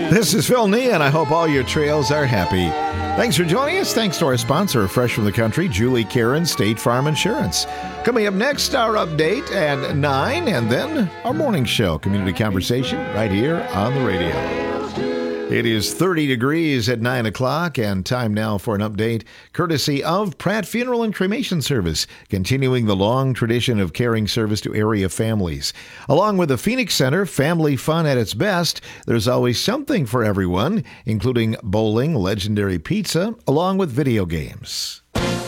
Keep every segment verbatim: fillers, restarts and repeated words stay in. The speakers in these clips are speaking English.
This is Phil Nee, and I hope all your trails are happy. Thanks for joining us. Thanks to our sponsor, Fresh from the Country, Julie Karen, State Farm Insurance. Coming up next, our update at nine, and then our morning show, Community Conversation, right here on the radio. It is thirty degrees at nine o'clock, and time now for an update courtesy of Pratt Funeral and Cremation Service, continuing the long tradition of caring service to area families. Along with the Phoenix Center, family fun at its best, there's always something for everyone, including bowling, legendary pizza, along with video games.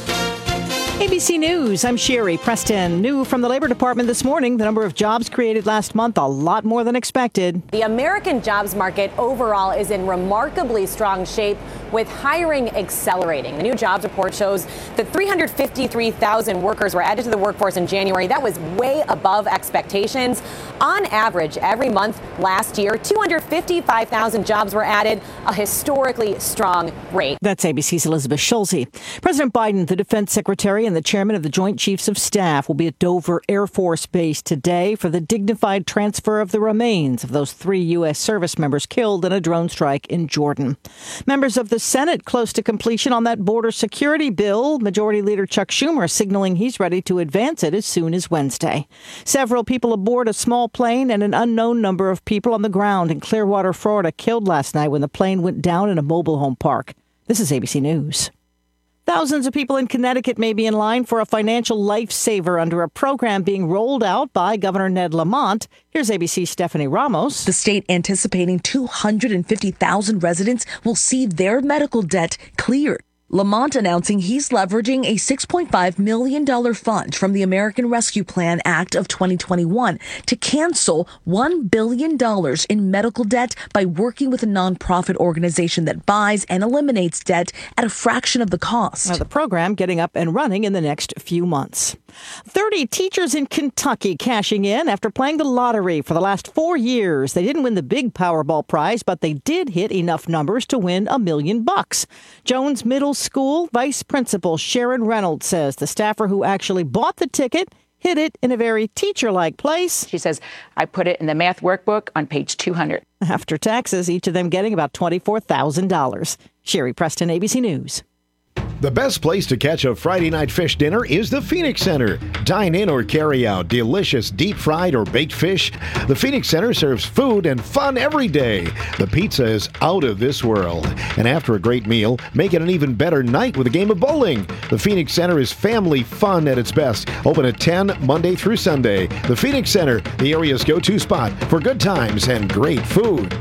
A B C News, I'm Sherry Preston. New from the Labor Department this morning, the number of jobs created last month, a lot more than expected. The American jobs market overall is in remarkably strong shape, with hiring accelerating. The new jobs report shows that three hundred fifty-three thousand workers were added to the workforce in January. That was way above expectations. On average, every month last year, two hundred fifty-five thousand jobs were added, a historically strong rate. That's A B C's Elizabeth Schulze. President Biden, the defense secretary, and the chairman of the Joint Chiefs of Staff will be at Dover Air Force Base today for the dignified transfer of the remains of those three U S service members killed in a drone strike in Jordan. Members of the Senate close to completion on that border security bill. Majority Leader Chuck Schumer signaling he's ready to advance it as soon as Wednesday. Several people aboard a small plane and an unknown number of people on the ground in Clearwater, Florida, killed last night when the plane went down in a mobile home park. This is A B C News. Thousands of people in Connecticut may be in line for a financial lifesaver under a program being rolled out by Governor Ned Lamont. Here's A B C's Stephanie Ramos. The state anticipating two hundred fifty thousand residents will see their medical debt cleared. Lamont announcing he's leveraging a six point five million dollars fund from the American Rescue Plan Act of twenty twenty-one to cancel one billion dollars in medical debt by working with a nonprofit organization that buys and eliminates debt at a fraction of the cost. Now, the program getting up and running in the next few months. thirty teachers in Kentucky cashing in after playing the lottery for the last four years. They didn't win the big Powerball prize, but they did hit enough numbers to win a million bucks. Jones Middle School Vice Principal Sharon Reynolds says the staffer who actually bought the ticket hid it in a very teacher-like place. She says, I put it in the math workbook on page two hundred. After taxes, each of them getting about twenty-four thousand dollars. Sherry Preston, A B C News. The best place to catch a Friday night fish dinner is the Phoenix Center. Dine in or carry out delicious deep-fried or baked fish. The Phoenix Center serves food and fun every day. The pizza is out of this world. And after a great meal, make it an even better night with a game of bowling. The Phoenix Center is family fun at its best. Open at ten, Monday through Sunday. The Phoenix Center, the area's go-to spot for good times and great food.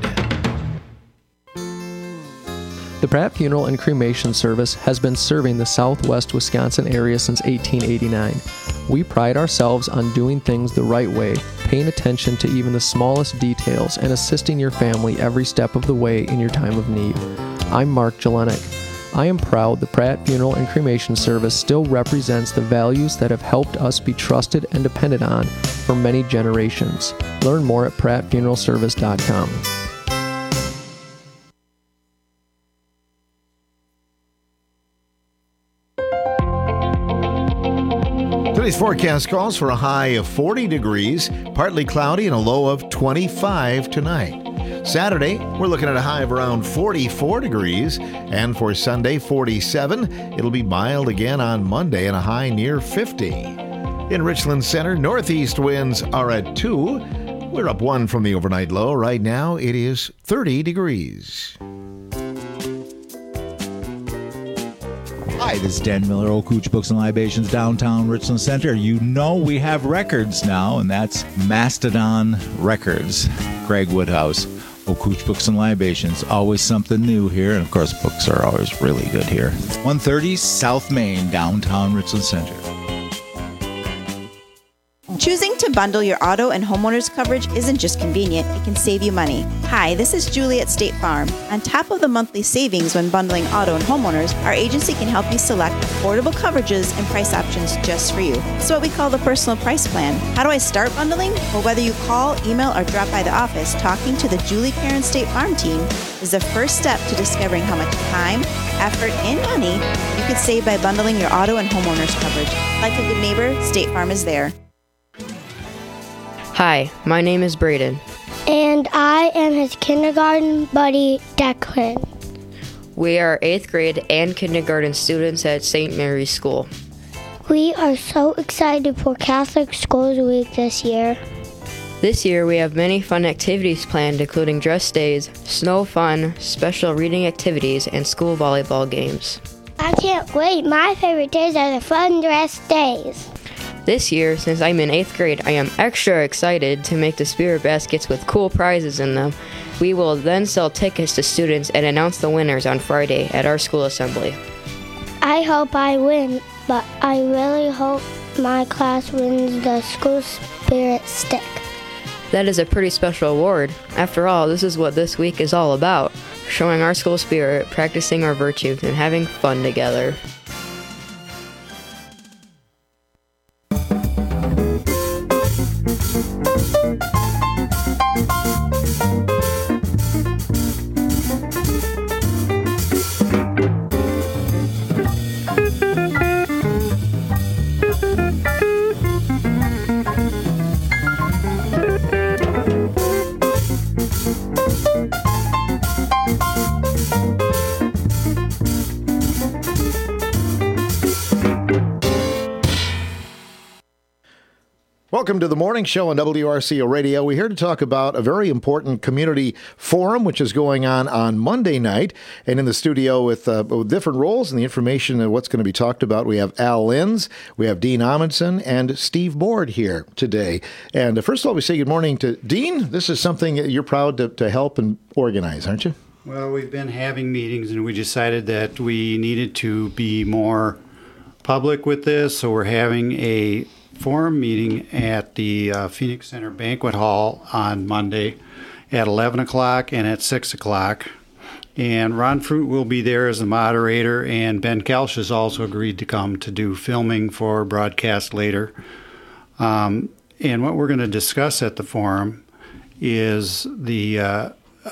The Pratt Funeral and Cremation Service has been serving the southwest Wisconsin area since eighteen eighty-nine. We pride ourselves on doing things the right way, paying attention to even the smallest details, and assisting your family every step of the way in your time of need. I'm Mark Jelenik. I am proud the Pratt Funeral and Cremation Service still represents the values that have helped us be trusted and depended on for many generations. Learn more at pratt funeral service dot com. Today's forecast calls for a high of forty degrees, partly cloudy, and a low of twenty-five tonight. Saturday, we're looking at a high of around forty-four degrees, and for Sunday, forty-seven. It'll be mild again on Monday and a high near fifty. In Richland Center, northeast winds are at two. We're up one from the overnight low. Right now, it is thirty degrees. Hi, this is Dan Miller, Old Cooch Books and Libations, downtown Richland Center. You know we have records now, and that's Mastodon Records. Greg Woodhouse, Old Cooch Books and Libations. Always something new here, and of course, books are always really good here. one thirty South Main, downtown Richland Center. Choosing to bundle your auto and homeowners coverage isn't just convenient, it can save you money. Hi, this is Julie at State Farm. On top of the monthly savings when bundling auto and homeowners, our agency can help you select affordable coverages and price options just for you. It's what we call the personal price plan. How do I start bundling? Well, whether you call, email, or drop by the office, talking to the Julie Karen State Farm team is the first step to discovering how much time, effort, and money you could save by bundling your auto and homeowners coverage. Like a good neighbor, State Farm is there. Hi, my name is Braden. And I am his kindergarten buddy, Declan. We are eighth grade and kindergarten students at Saint Mary's School. We are so excited for Catholic Schools Week this year. This year we have many fun activities planned, including dress days, snow fun, special reading activities, and school volleyball games. I can't wait. My favorite days are the fun dress days. This year, since I'm in eighth grade, I am extra excited to make the spirit baskets with cool prizes in them. We will then sell tickets to students and announce the winners on Friday at our school assembly. I hope I win, but I really hope my class wins the school spirit stick. That is a pretty special award. After all, this is what this week is all about: showing our school spirit, practicing our virtues, and having fun together. Welcome to the morning show on W R C O Radio. We're here to talk about a very important community forum, which is going on on Monday night. And in the studio with, uh, with different roles and the information of what's going to be talked about, we have Al Linz, we have Dean Amundson, and Steve Board here today. And uh, first of all, we say good morning to Dean. This is something that you're proud to, to help and organize, aren't you? Well, we've been having meetings, and we decided that we needed to be more public with this, so we're having a forum meeting at the uh, Phoenix Center Banquet Hall on Monday at eleven o'clock and at six o'clock. And Ron Fruit will be there as the moderator, and Ben Kelsch has also agreed to come to do filming for broadcast later. Um, and what we're going to discuss at the forum is the uh,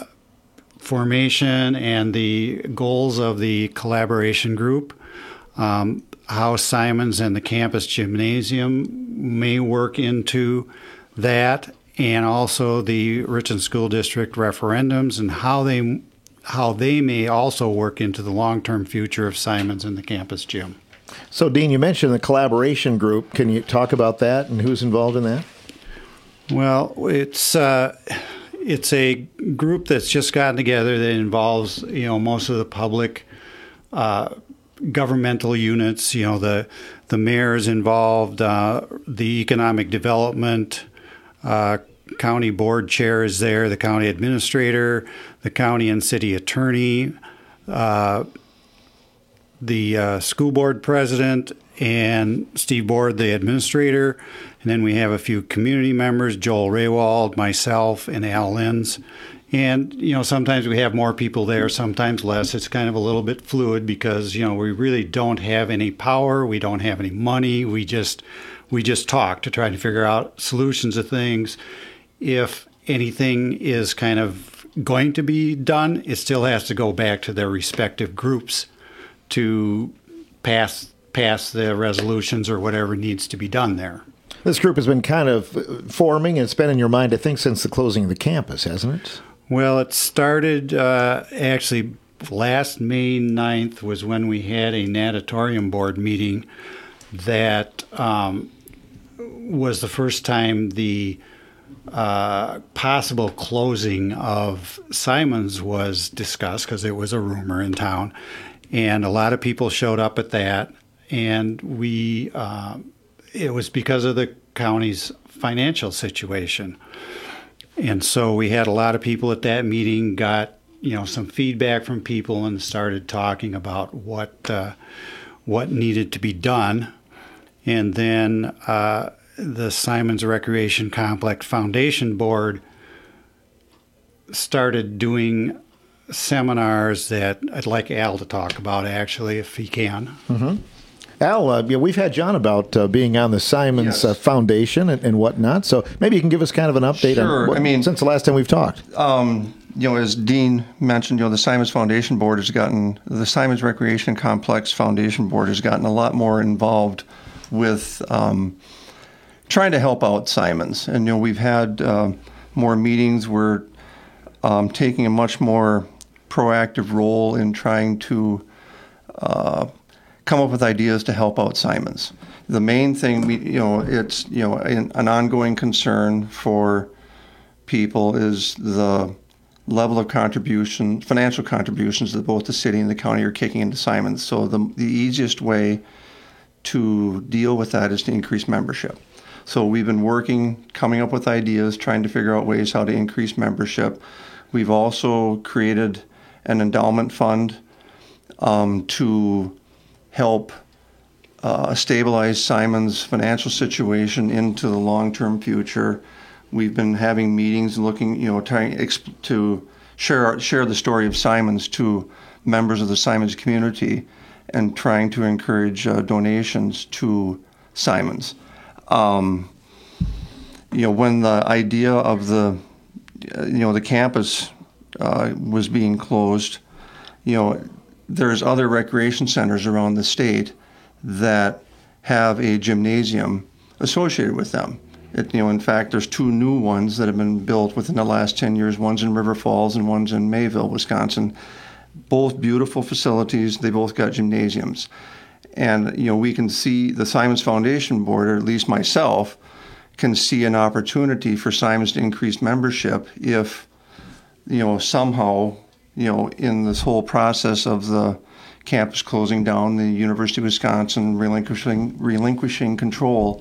formation and the goals of the collaboration group, um, how Simons and the campus gymnasium may work into that, and also the Richland School District referendums and how they how they may also work into the long-term future of Simons and the campus gym. So, Dean, you mentioned the collaboration group. Can you talk about that and who's involved in that? Well, it's uh, it's a group that's just gotten together that involves, you know, most of the public uh governmental units, you know, the the mayor is involved, uh, the economic development, uh, county board chair is there, the county administrator, the county and city attorney, uh, the uh, school board president, and Steve Board, the administrator. And then we have a few community members, Joel Raywald, myself, and Al Linz. And, you know, sometimes we have more people there, sometimes less. It's kind of a little bit fluid because, you know, we really don't have any power. We don't have any money. We just we just talk to try to figure out solutions to things. If anything is kind of going to be done, it still has to go back to their respective groups to pass pass the resolutions or whatever needs to be done there. This group has been kind of forming, and it's been in your mind, I think, since the closing of the campus, hasn't it? Well, it started uh, actually last May ninth was when we had a natatorium board meeting that um, was the first time the uh, possible closing of Simons was discussed, because it was a rumor in town. And a lot of people showed up at that, and we uh, it was because of the county's financial situation. And so we had a lot of people at that meeting, got, you know, some feedback from people, and started talking about what uh, what needed to be done. And then uh, the Simons Recreation Complex Foundation Board started doing seminars that I'd like Al to talk about, actually, if he can. Mm-hmm. Al, uh, yeah, we've had John about uh, being on the Simons yes. uh, Foundation and, and whatnot, so maybe you can give us kind of an update sure. on what, I mean, since the last time we've talked. Um, you know, as Dean mentioned, you know, the Simons Foundation Board has gotten, the Simons Recreation Complex Foundation Board has gotten a lot more involved with um, trying to help out Simons. And, you know, we've had uh, more meetings. We're um, taking a much more proactive role in trying to uh, come up with ideas to help out Simons. The main thing, we, you know, it's, you know, an, an ongoing concern for people is the level of contribution, financial contributions that both the city and the county are kicking into Simons. So the the easiest way to deal with that is to increase membership. So we've been working, coming up with ideas, trying to figure out ways how to increase membership. We've also created an endowment fund um, to help uh, stabilize Simons' financial situation into the long-term future. We've been having meetings, looking, you know, trying exp- to share share the story of Simons to members of the Simons community, and trying to encourage uh, donations to Simons. Um, you know, when the idea of the, uh, you know, the campus uh, was being closed, you know, there's other recreation centers around the state that have a gymnasium associated with them. It, you know, in fact, there's two new ones that have been built within the last ten years. One's in River Falls and one's in Mayville, Wisconsin. Both beautiful facilities. They both got gymnasiums. And, you know, we can see the Simons Foundation Board, or at least myself, can see an opportunity for Simons to increase membership if, you know, somehow, you know, in this whole process of the campus closing down, the University of Wisconsin relinquishing, relinquishing control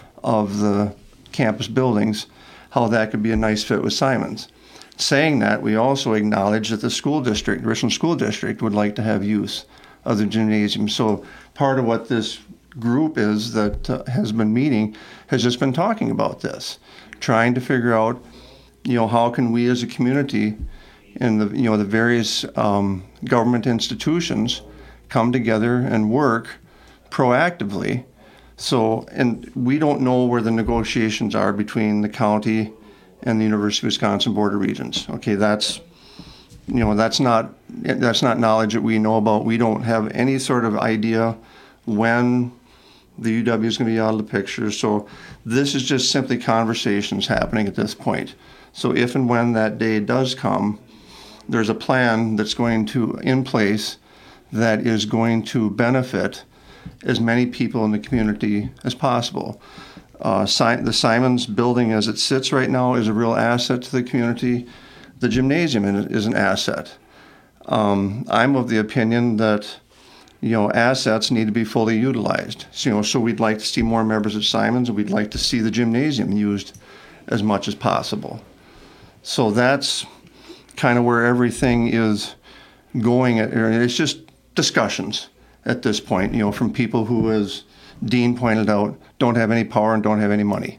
of the campus buildings, how that could be a nice fit with Simons. Saying that, we also acknowledge that the school district, the Richland School District, would like to have use of the gymnasium. So part of what this group is that uh, has been meeting has just been talking about this, trying to figure out, you know, how can we as a community and the, you know, the various um, government institutions come together and work proactively. So, and we don't know where the negotiations are between the county and the University of Wisconsin Board of Regents. Okay, that's, you know, that's not that's not knowledge that we know about. We don't have any sort of idea when the U W is going to be out of the picture. So this is just simply conversations happening at this point. So if and when that day does come, there's a plan that's going to in place that is going to benefit as many people in the community as possible. Uh, si- the Simons building as it sits right now is a real asset to the community. The gymnasium is an asset. Um, I'm of the opinion that, you know, assets need to be fully utilized. So, you know, so we'd like to see more members of Simons, and we'd like to see the gymnasium used as much as possible. So that's kind of where everything is going. It's just discussions at this point, you know, from people who, as Dean pointed out, don't have any power and don't have any money.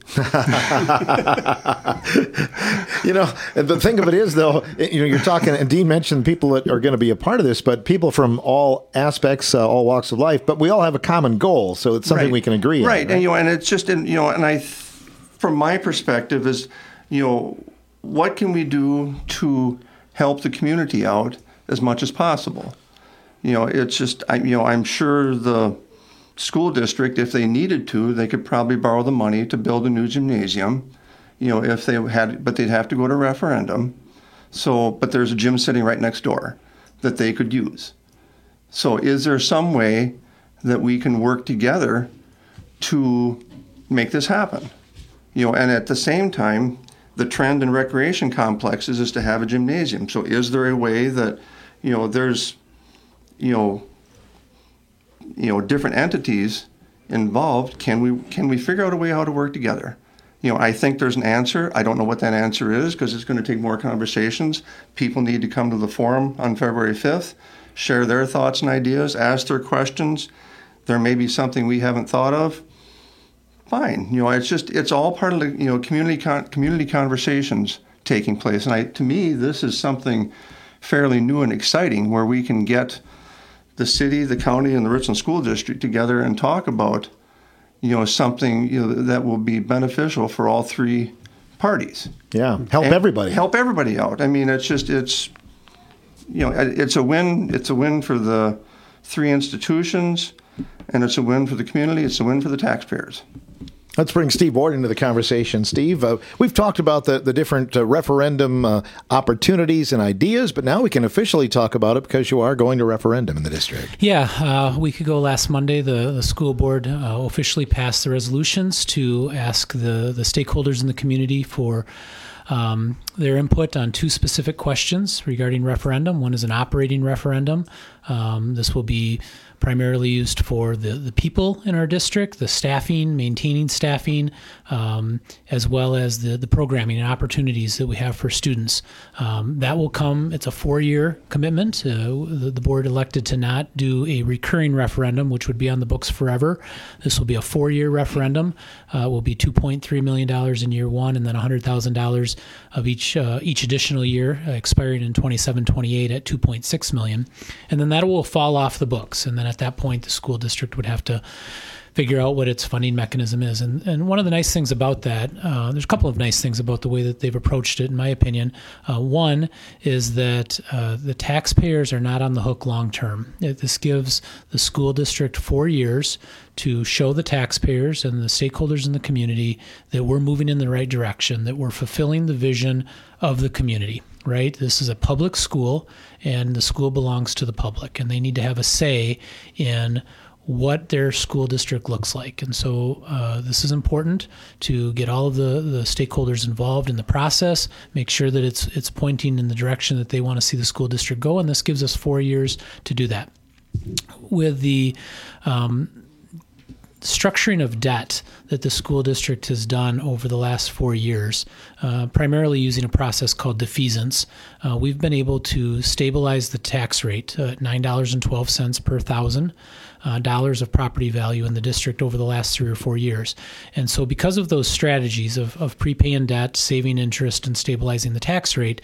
You know, the thing of it is, though, you know, you're talking, and Dean mentioned people that are going to be a part of this, but people from all aspects, uh, all walks of life, but we all have a common goal, so it's something right. we can agree on. Right, right, and you know, and it's just, in, you know, and I, from my perspective, is, you know, what can we do to help the community out as much as possible? You know, it's just, I, you know, I'm sure the school district, if they needed to, they could probably borrow the money to build a new gymnasium, you know, if they had, but they'd have to go to referendum. So, but there's a gym sitting right next door that they could use. So is there some way that we can work together to make this happen? You know, and at the same time, the trend in recreation complexes is to have a gymnasium. So is there a way that, you know, there's, you know, you know, different entities involved, can we can we figure out a way how to work together? You know, I think there's an answer. I don't know what that answer is because it's going to take more conversations. People need to come to the forum on February fifth, share their thoughts and ideas, ask their questions. There may be something we haven't thought of. Fine. You know, it's just, it's all part of the, you know, community con- community conversations taking place. And I, to me, this is something fairly new and exciting where we can get the city, the county, and the Richland School District together and talk about, you know, something, you know, that will be beneficial for all three parties. Yeah, help and everybody. Help everybody out. I mean, it's just, it's, you know, it's a win. It's a win for the three institutions, and it's a win for the community. It's a win for the taxpayers. Let's bring Steve Ward into the conversation. Steve, uh, we've talked about the, the different uh, referendum uh, opportunities and ideas, but now we can officially talk about it because you are going to referendum in the district. Yeah, uh, a week ago last Monday, the, the school board uh, officially passed the resolutions to ask the, the stakeholders in the community for um, their input on two specific questions regarding referendum. One is an operating referendum. Um, this will be primarily used for the, the people in our district, the staffing, maintaining staffing, um, as well as the, the programming and opportunities that we have for students. Um, that will come, it's a four-year commitment. Uh, the, the board elected to not do a recurring referendum, which would be on the books forever. This will be a four-year referendum. Uh, will be two point three million dollars in year one and then one hundred thousand dollars of each uh, each additional year, uh, expiring in twenty-seven twenty-eight at two point six million dollars. And then that will fall off the books. And then at that point, the school district would have to figure out what its funding mechanism is. And, and one of the nice things about that, uh, there's a couple of nice things about the way that they've approached it, in my opinion. Uh, one is that uh, the taxpayers are not on the hook long term. It, this gives the school district four years to show the taxpayers and the stakeholders in the community that we're moving in the right direction, that we're fulfilling the vision of the community. Right? This is a public school, and the school belongs to the public, and they need to have a say in what their school district looks like. And so uh, this is important to get all of the, the stakeholders involved in the process, make sure that it's it's pointing in the direction that they want to see the school district go, and this gives us four years to do that. With the um, structuring of debt that the school district has done over the last four years, uh, primarily using a process called defeasance, uh, we've been able to stabilize the tax rate at nine dollars and twelve cents per thousand uh, dollars of property value in the district over the last three or four years. And so because of those strategies of, of prepaying debt, saving interest, and stabilizing the tax rate,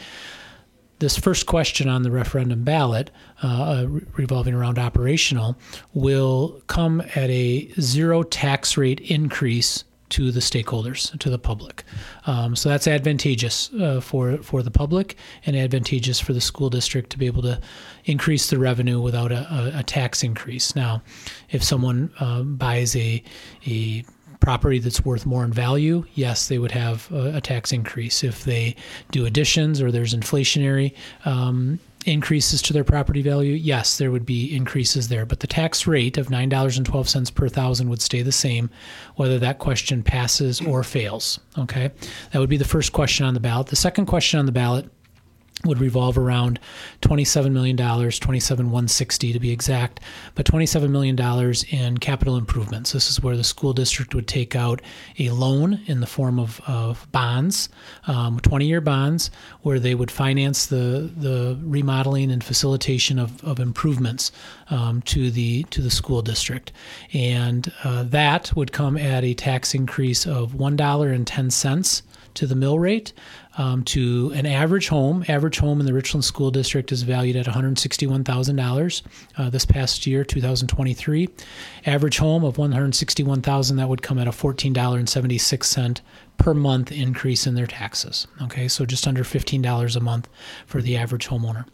this first question on the referendum ballot, uh, revolving around operational, will come at a zero tax rate increase to the stakeholders, to the public. Um, so that's advantageous uh, for for the public and advantageous for the school district to be able to increase the revenue without a, a, a tax increase. Now, if someone uh, buys a a property that's worth more in value, yes, they would have a, a tax increase. If they do additions or there's inflationary um, increases to their property value, yes, there would be increases there. But the tax rate of nine dollars and twelve cents per thousand would stay the same, whether that question passes or fails. Okay, that would be the first question on the ballot. The second question on the ballot would revolve around twenty-seven million dollars, twenty-seven thousand one hundred sixty to be exact, but twenty-seven million dollars in capital improvements. This is where the school district would take out a loan in the form of, of bonds, um, twenty-year bonds, where they would finance the the remodeling and facilitation of, of improvements um, to the to the school district. And uh, that would come at a tax increase of one dollar and ten cents to the mill rate. Um, to an average home. Average home in the Richland School District is valued at one hundred sixty-one thousand dollars uh, this past year, two thousand twenty-three. Average home of one hundred sixty-one thousand dollars, that would come at a fourteen dollars and seventy-six cents per month increase in their taxes. Okay, so just under fifteen dollars a month for the average homeowner.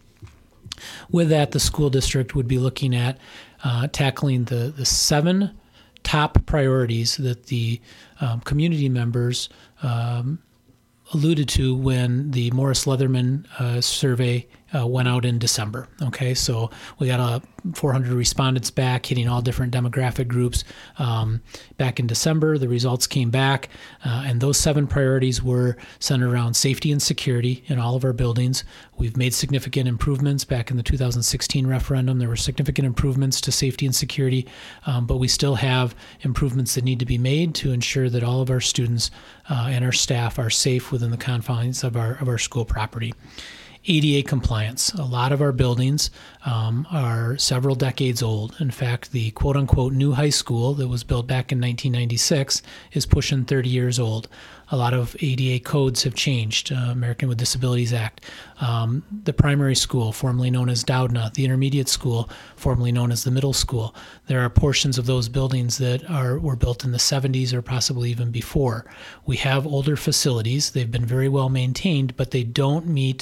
With that, the school district would be looking at uh, tackling the, the seven top priorities that the um, community members um, alluded to when the Morris Leatherman uh, survey uh, went out in December. Okay, so we got uh, four hundred respondents back, hitting all different demographic groups. Um, back in December, the results came back, uh, and those seven priorities were centered around safety and security in all of our buildings. We've made significant improvements. Back in the two thousand sixteen referendum, there were significant improvements to safety and security, um, but we still have improvements that need to be made to ensure that all of our students uh, and our staff are safe within the confines of our of our school property. A D A compliance. A lot of our buildings um, are several decades old. In fact, the quote-unquote new high school that was built back in nineteen ninety-six is pushing thirty years old. A lot of A D A codes have changed, uh, American with Disabilities Act. Um, the primary school, formerly known as Doudna, the intermediate school, formerly known as the middle school. There are portions of those buildings that are were built in the seventies or possibly even before. We have older facilities. They've been very well maintained, but they don't meet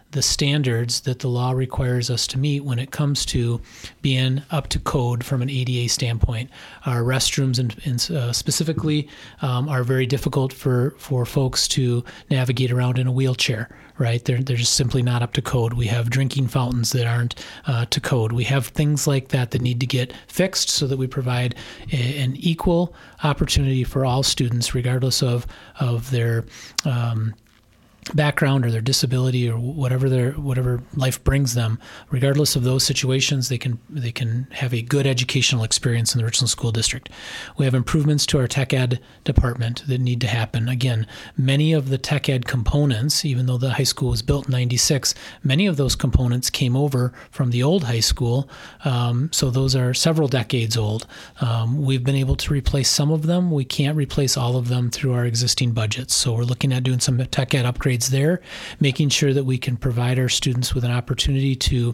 the standards that the law requires us to meet when it comes to being up to code from an A D A standpoint. Our restrooms, and, and uh, specifically, um, are very difficult for, for folks to navigate around in a wheelchair. Right, they're they're just simply not up to code. We have drinking fountains that aren't uh, to code. We have things like that that need to get fixed so that we provide a, an equal opportunity for all students, regardless of of their um, background or their disability or whatever their whatever life brings them. Regardless of those situations, they can they can have a good educational experience in the Richland School District. We have improvements to our tech ed department that need to happen. Again, many of the tech ed components, even though the high school was built in ninety-six, many of those components came over from the old high school. Um, so those are several decades old. Um, we've been able to replace some of them. We can't replace all of them through our existing budgets. So we're looking at doing some tech ed upgrades there, making sure that we can provide our students with an opportunity to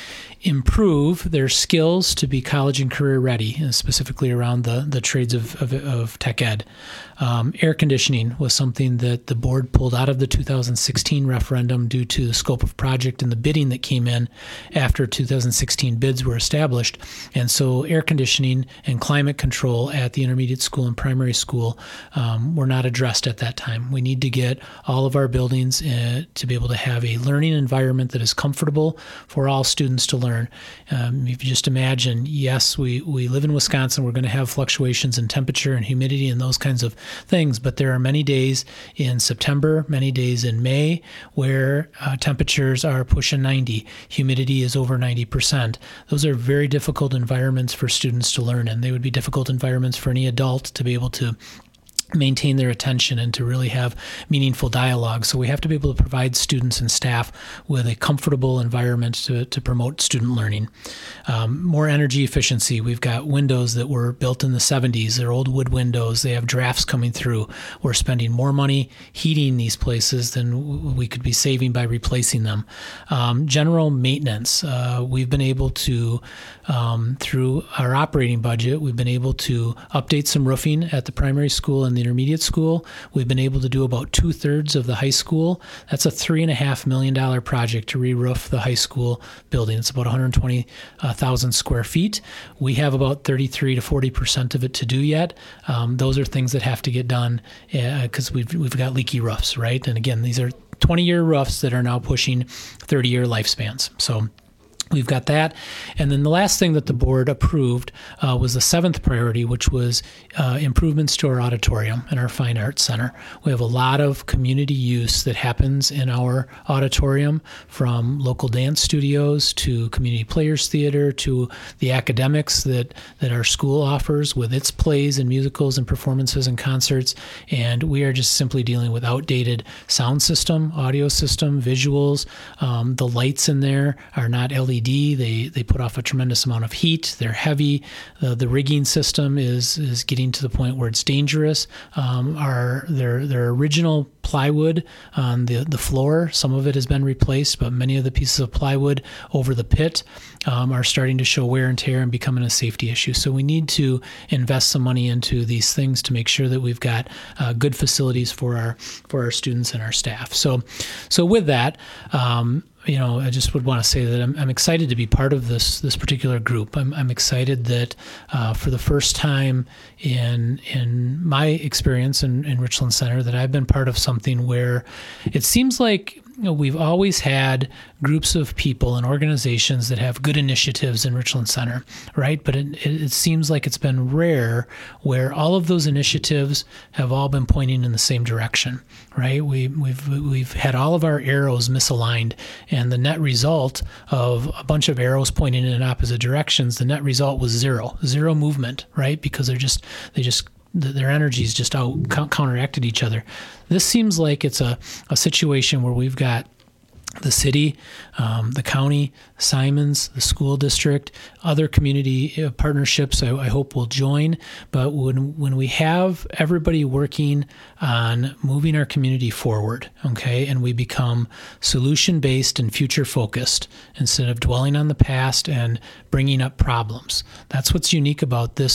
improve their skills to be college and career ready, and specifically around the, the trades of, of, of tech ed. Um, air conditioning was something that the board pulled out of the two thousand sixteen referendum due to the scope of project and the bidding that came in after two thousand sixteen bids were established. And so air conditioning and climate control at the intermediate school and primary school um, were not addressed at that time. We need to get all of our buildings uh, to be able to have a learning environment that is comfortable for all students to learn. Um, if you just imagine, yes, we, we live in Wisconsin, we're going to have fluctuations in temperature and humidity and those kinds of things, but there are many days in September, many days in May where uh, temperatures are pushing ninety. Humidity is over ninety percent. Those are very difficult environments for students to learn in. They would be difficult environments for any adult to be able to maintain their attention and to really have meaningful dialogue. So we have to be able to provide students and staff with a comfortable environment to, to promote student learning. Um, more energy efficiency. We've got windows that were built in the seventies. They're old wood windows. They have drafts coming through. We're spending more money heating these places than we could be saving by replacing them. Um, general maintenance. Uh, we've been able to, um, through our operating budget, we've been able to update some roofing at the primary school and the intermediate school. We've been able to do about two thirds of the high school. That's a three and a half million dollar project to re-roof the high school building. It's about one hundred twenty thousand square feet. We have about thirty-three to forty percent of it to do yet. Um, those are things that have to get done because uh, we've we've got leaky roofs, right? And again, these are twenty year roofs that are now pushing thirty year lifespans. So we've got that. And then the last thing that the board approved uh, was the seventh priority, which was uh, improvements to our auditorium and our fine arts center. We have a lot of community use that happens in our auditorium, from local dance studios to community players theater to the academics that, that our school offers with its plays and musicals and performances and concerts. And we are just simply dealing with outdated sound system, audio system, visuals. Um, the lights in there are not L E D. They they put off a tremendous amount of heat. They're heavy. The, the rigging system is is getting to the point where it's dangerous. Um, our their their original plywood on the the floor, some of it has been replaced, but many of the pieces of plywood over the pit um, are starting to show wear and tear and becoming a safety issue. So we need to invest some money into these things to make sure that we've got uh, good facilities for our for our students and our staff. So so with that. Um, You know, I just would want to say that I'm, I'm excited to be part of this this particular group. I'm, I'm excited that uh, for the first time in in my experience in, in Richland Center, that I've been part of something where it seems like, you know, we've always had groups of people and organizations that have good initiatives in Richland Center, right? But it, it, it seems like it's been rare where all of those initiatives have all been pointing in the same direction, right? We, we've we've had all of our arrows misaligned, and the net result of a bunch of arrows pointing in opposite directions, the net result was zero, zero movement, right? Because they're just they just their energies just out counteracted each other. This seems like it's a, a situation where we've got the city, um, the county, Simons, the school district, other community partnerships I, I hope will join. But when when we have everybody working on moving our community forward, okay, and we become solution-based and future-focused instead of dwelling on the past and bringing up problems, that's what's unique about this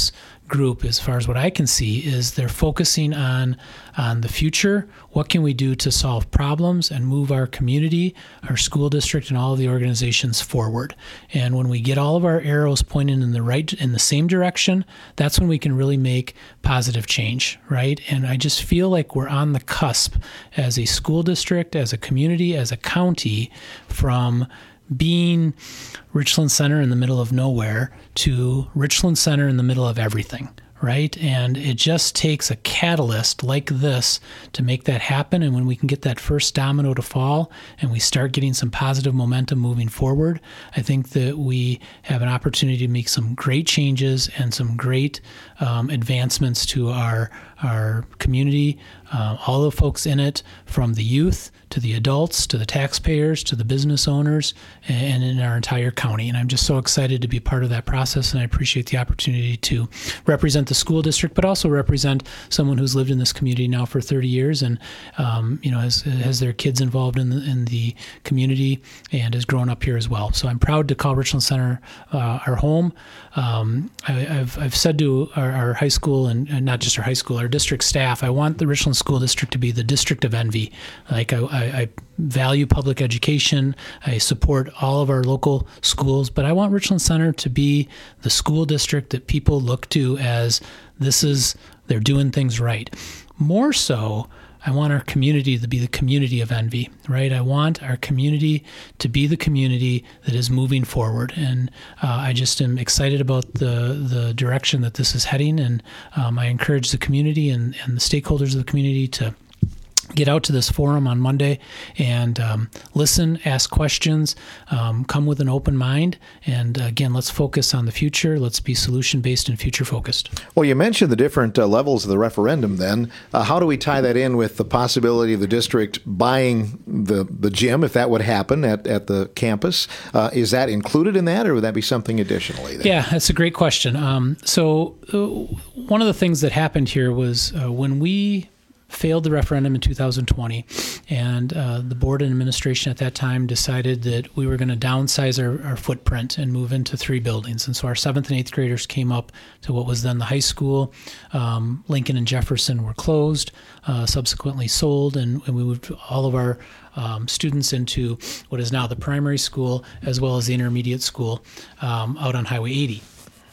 group, as far as what I can see, is they're focusing on on the future. What can we do to solve problems and move our community, our school district, and all of the organizations forward? And when we get all of our arrows pointing in the right, in the same direction, that's when we can really make positive change, right? And I just feel like we're on the cusp as a school district, as a community, as a county, from being Richland Center in the middle of nowhere to Richland Center in the middle of everything, right? And it just takes a catalyst like this to make that happen. And when we can get that first domino to fall and we start getting some positive momentum moving forward, I think that we have an opportunity to make some great changes and some great um, advancements to our our community, uh, all the folks in it, from the youth to the adults, to the taxpayers, to the business owners, and in our entire county. And I'm just so excited to be part of that process, and I appreciate the opportunity to represent the school district, but also represent someone who's lived in this community now for thirty years and um, you know has, has their kids involved in the, in the community and has grown up here as well. So I'm proud to call Richland Center uh, our home. Um, I, I've, I've said to our, our high school, and, and not just our high school, our district staff, I want the Richland School District to be the district of envy. Like I, I, I value public education. I support all of our local schools, but I want Richland Center to be the school district that people look to as this is, they're doing things right. More so, I want our community to be the community of envy, right? I want our community to be the community that is moving forward. And uh, I just am excited about the the direction that this is heading. And um, I encourage the community and, and the stakeholders of the community to get out to this forum on Monday and um, listen, ask questions, um, come with an open mind. And again, let's focus on the future. Let's be solution-based and future-focused. Well, you mentioned the different uh, levels of the referendum then. Uh, how do we tie that in with the possibility of the district buying the, the gym, if that would happen at, at the campus? Uh, is that included in that, or would that be something additionally? Then? Yeah, that's a great question. Um, so uh, one of the things that happened here was uh, when we failed the referendum in two thousand twenty, and uh, the board and administration at that time decided that we were going to downsize our, our footprint and move into three buildings. And so our seventh and eighth graders came up to what was then the high school. Um, Lincoln and Jefferson were closed, uh, subsequently sold, and, and we moved all of our um, students into what is now the primary school as well as the intermediate school um, out on Highway eighty.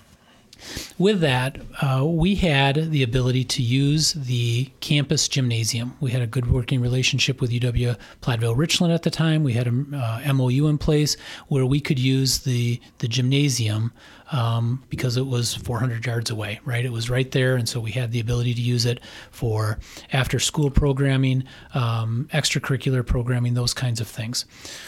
With that, uh, we had the ability to use the campus gymnasium. We had a good working relationship with U W Platteville Richland at the time. We had an uh, M O U in place where we could use the, the gymnasium um, because it was four hundred yards away, right? It was right there, and so we had the ability to use it for after-school programming, um, extracurricular programming, those kinds of things.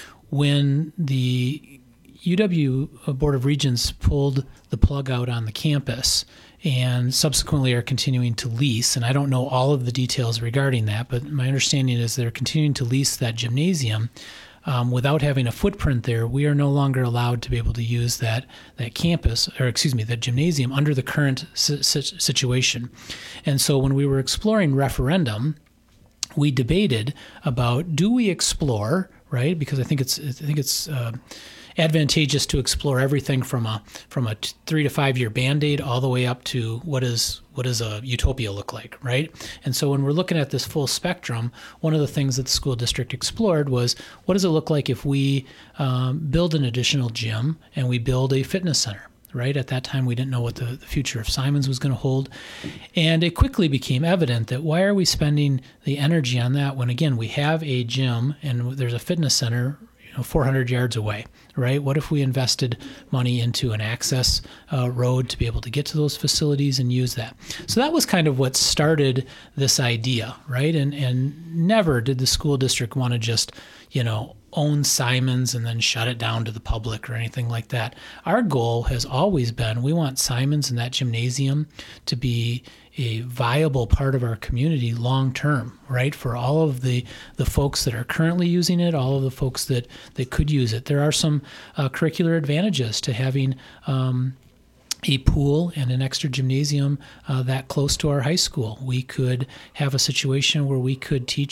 When the U W Board of Regents pulled the plug out on the campus and subsequently are continuing to lease, and I don't know all of the details regarding that, but my understanding is they're continuing to lease that gymnasium. Um, without having a footprint there, we are no longer allowed to be able to use that that campus, or excuse me, that gymnasium under the current si- situation. And so when we were exploring referendum, we debated about, do we explore, right? Because I think it's I think it's uh, advantageous to explore everything from a from a t- three to five year Band-Aid all the way up to what is what does a utopia look like, right? And so when we're looking at this full spectrum, one of the things that the school district explored was, what does it look like if we um, build an additional gym and we build a fitness center? Right? At that time, we didn't know what the, the future of Simons was going to hold. And it quickly became evident that why are we spending the energy on that when, again, we have a gym and there's a fitness center, you know, four hundred yards away, right? What if we invested money into an access uh, road to be able to get to those facilities and use that? So that was kind of what started this idea, right? And, and never did the school district want to just, you know, own Simons and then shut it down to the public or anything like that. Our goal has always been, we want Simons and that gymnasium to be a viable part of our community long term, right? For all of the, the folks that are currently using it, all of the folks that, that could use it. There are some uh, curricular advantages to having um, a pool and an extra gymnasium uh, that close to our high school. We could have a situation where we could teach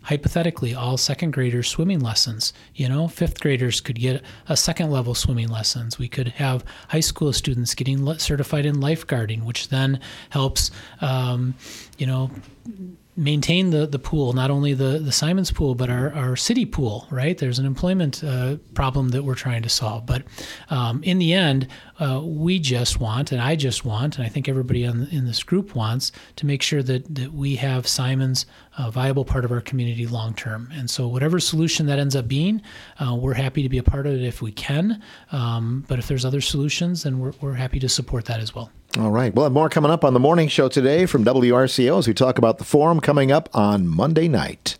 hypothetically, all second graders swimming lessons. You know, fifth graders could get a second level swimming lessons. We could have high school students getting certified in lifeguarding, which then helps, um, you know, maintain the, the pool, not only the, the Simons pool, but our, our city pool, right? There's an employment uh, problem that we're trying to solve. But um, in the end, uh, we just want, and I just want, and I think everybody on, in this group wants, to make sure that, that we have Simons a viable part of our community long term. And so whatever solution that ends up being, uh, we're happy to be a part of it if we can. Um, but if there's other solutions, then we're, we're happy to support that as well. All right. We'll have more coming up on the morning show today from W R C O as we talk about the forum coming up on Monday night.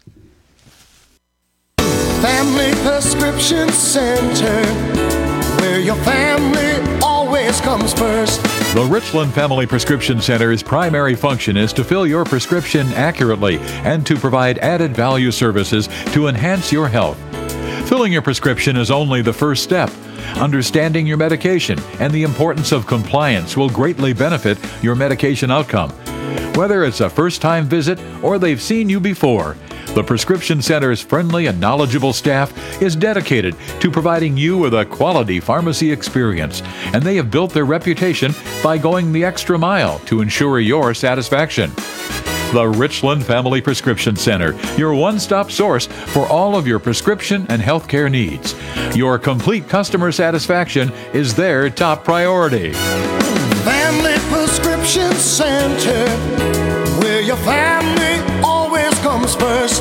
Family Prescription Center, where your family always comes first. The Richland Family Prescription Center's primary function is to fill your prescription accurately and to provide added value services to enhance your health. Filling your prescription is only the first step. Understanding your medication and the importance of compliance will greatly benefit your medication outcome. Whether it's a first-time visit or they've seen you before, the Prescription Center's friendly and knowledgeable staff is dedicated to providing you with a quality pharmacy experience, and they have built their reputation by going the extra mile to ensure your satisfaction. The Richland Family Prescription Center, your one-stop source for all of your prescription and healthcare needs. Your complete customer satisfaction is their top priority. Family Prescription Center, where your family always comes first.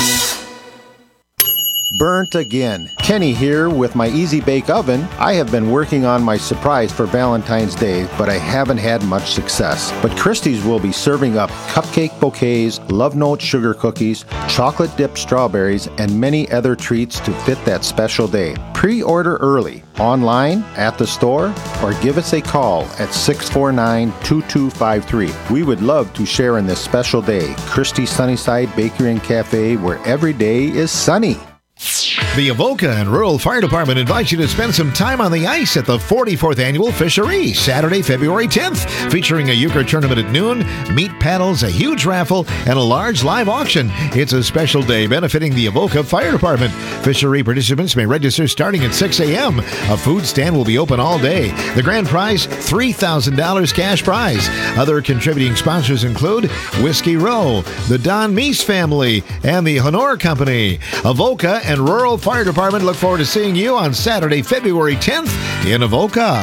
Burnt again. Kenny here with my Easy Bake Oven. I have been working on my surprise for Valentine's Day, but I haven't had much success. But Christie's will be serving up cupcake bouquets, love note sugar cookies, chocolate dipped strawberries, and many other treats to fit that special day. Pre-order early, online, at the store, or give us a call at six four nine, two two five three. We would love to share in this special day. Christie's Sunnyside Bakery and Cafe, where every day is sunny. The Avoca and Rural Fire Department invites you to spend some time on the ice at the forty-fourth Annual Fishery, Saturday, February tenth, featuring a euchre tournament at noon, meat paddles, a huge raffle, and a large live auction. It's a special day benefiting the Avoca Fire Department. Fishery participants may register starting at six a.m. A food stand will be open all day. The grand prize, three thousand dollars cash prize. Other contributing sponsors include Whiskey Row, the Don Meese family, and the Honor Company. Avoca and Rural Fire Department look forward to seeing you on Saturday, February tenth in Avoca.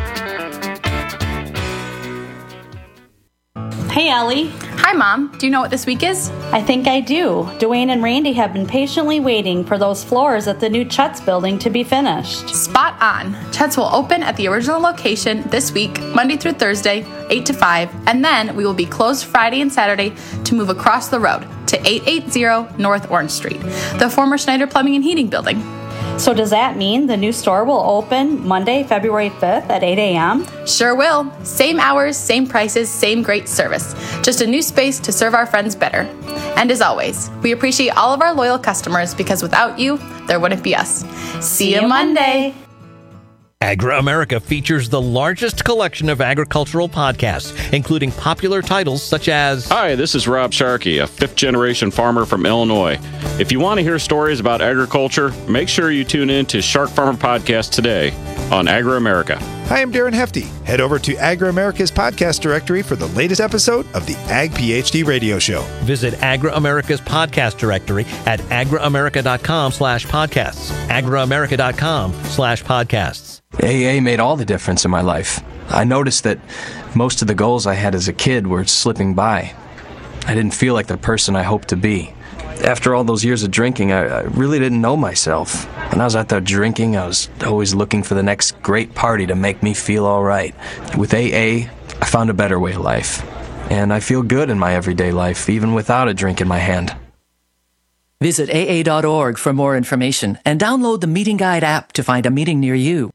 Hey, Ellie. Hi, Mom. Do you know what this week is? I think I do. Dwayne and Randy have been patiently waiting for those floors at the new Chet's building to be finished. Spot on. Chet's will open at the original location this week, Monday through Thursday, eight to five, and then we will be closed Friday and Saturday to move across the road to eight eighty North Orange Street, the former Schneider Plumbing and Heating building. So does that mean the new store will open Monday, February fifth at eight a.m.? Sure will. Same hours, same prices, same great service. Just a new space to serve our friends better. And as always, we appreciate all of our loyal customers because without you, there wouldn't be us. See, See you Monday. Agri-America features the largest collection of agricultural podcasts, including popular titles such as... Hi, this is Rob Sharkey, a fifth-generation farmer from Illinois. If you want to hear stories about agriculture, make sure you tune in to Shark Farmer Podcast today on Agri-America. Hi, I'm Darren Hefty. Head over to Agri-America's podcast directory for the latest episode of the Ag PhD Radio Show. Visit Agri-America's podcast directory at agriamerica.com slash podcasts. agriamerica.com slash podcasts. A A made all the difference in my life. I noticed that most of the goals I had as a kid were slipping by. I didn't feel like the person I hoped to be. After all those years of drinking, I, I really didn't know myself. When I was out there drinking, I was always looking for the next great party to make me feel all right. With A A, I found a better way of life. And I feel good in my everyday life, even without a drink in my hand. Visit A A dot org for more information and download the Meeting Guide app to find a meeting near you.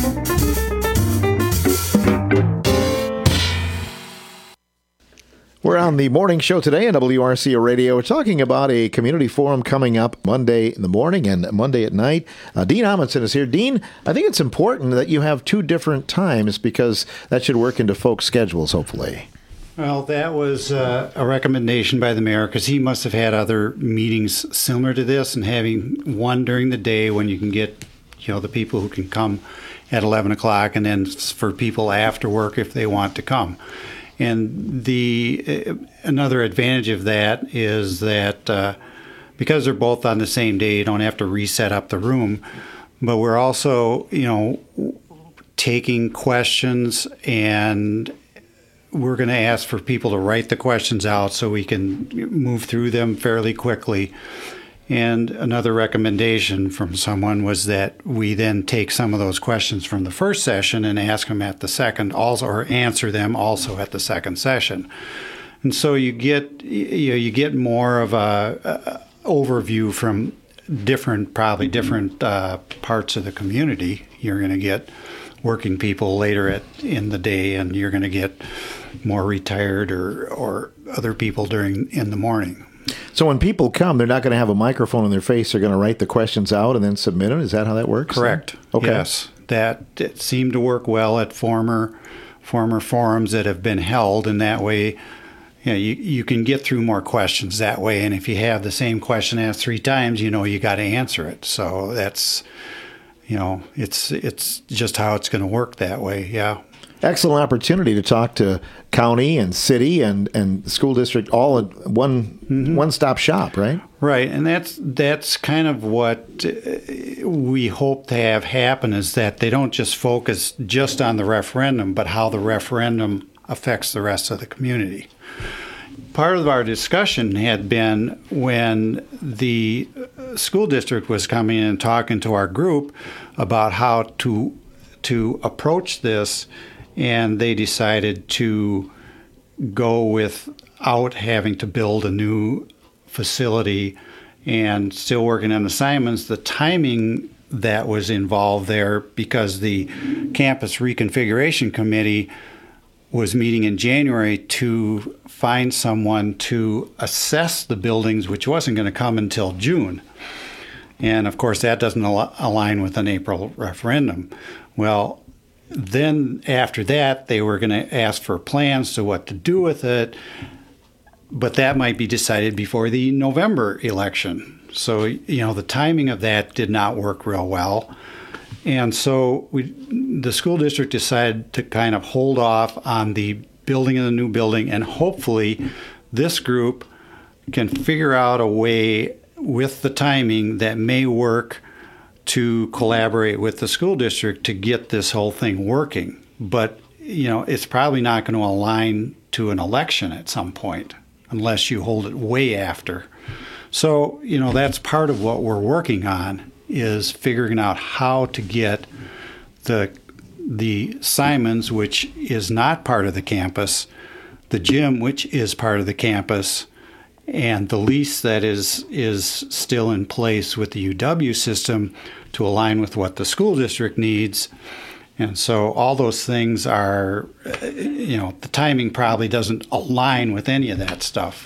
We're We're on the morning show today on W R C A Radio. We're talking about a community forum coming up Monday in the morning and Monday at night. Uh, Dean Amundsen is here. Dean, I think it's important that you have two different times because that should work into folks' schedules, hopefully. Well, that was uh, a recommendation by the mayor because he must have had other meetings similar to this, and having one during the day when you can get, you know, the people who can come at eleven o'clock, and then for people after work if they want to come. And the uh, another advantage of that is that uh, because they're both on the same day, you don't have to reset up the room. But we're also, you know, taking questions, and we're going to ask for people to write the questions out so we can move through them fairly quickly. And another recommendation from someone was that we then take some of those questions from the first session and ask them at the second, also, or answer them also at the second session. And so you get you know, you get more of a, a overview from different, probably different uh, parts of the community. You're going to get working people later at in the day, and you're going to get more retired or or other people during in the morning. So when people come, they're not going to have a microphone in their face. They're going to write the questions out and then submit them. Is that how that works? Correct. Okay. Yes, that it seemed to work well at former former forums that have been held, and that way, you know, you you can get through more questions that way. And if you have the same question asked three times, you know you got to answer it. So that's, you know, it's it's just how it's going to work that way. Yeah. Excellent opportunity to talk to county and city and, and school district all in one mm-hmm. one-stop shop, right? Right, and that's that's kind of what we hope to have happen, is that they don't just focus just on the referendum, but how the referendum affects the rest of the community. Part of our discussion had been when the school district was coming in and talking to our group about how to to approach this, and they decided to go without having to build a new facility and still working on assignments. The timing that was involved there, because the campus reconfiguration committee was meeting in January to find someone to assess the buildings, which wasn't going to come until June. And of course, that doesn't al- align with an April referendum. Well, then after that, they were going to ask for plans to what to do with it, but that might be decided before the November election. So, you know, the timing of that did not work real well. And so we, the school district decided to kind of hold off on the building of the new building, and hopefully this group can figure out a way with the timing that may work to collaborate with the school district to get this whole thing working. But, you know, it's probably not going to align to an election at some point unless you hold it way after. So, you know, that's part of what we're working on, is figuring out how to get the the Simons, which is not part of the campus, the gym, which is part of the campus, and the lease that is is still in place with the U W system to align with what the school district needs. And so all those things are, you know, the timing probably doesn't align with any of that stuff.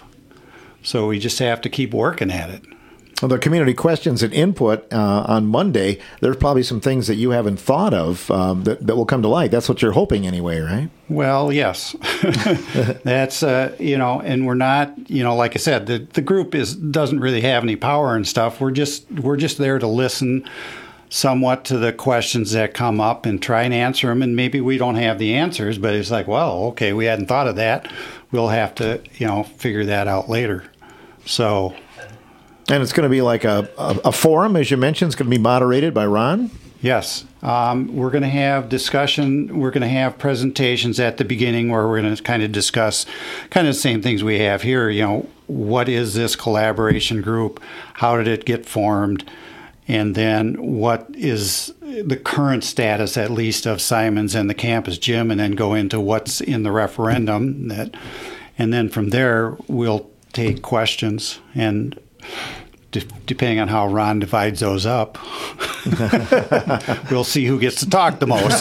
So we just have to keep working at it. Well, the community questions and input uh, on Monday, there's probably some things that you haven't thought of um, that, that will come to light. That's what you're hoping anyway, right? Well, yes. That's, uh, you know, and we're not, you know, like I said, the, the group is doesn't really have any power and stuff. We're just we're just there to listen somewhat to the questions that come up and try and answer them. And maybe we don't have the answers, but it's like, well, okay, we hadn't thought of that. We'll have to, you know, figure that out later. So... And it's going to be like a, a, a forum, as you mentioned. It's going to be moderated by Ron? Yes. Um, we're going to have discussion. We're going to have presentations at the beginning where we're going to kind of discuss kind of the same things we have here. You know, what is this collaboration group? How did it get formed? And then what is the current status, at least, of Simons and the campus gym, and then go into what's in the referendum. That, and then from there, we'll take questions, and depending on how Ron divides those up, We'll see who gets to talk the most.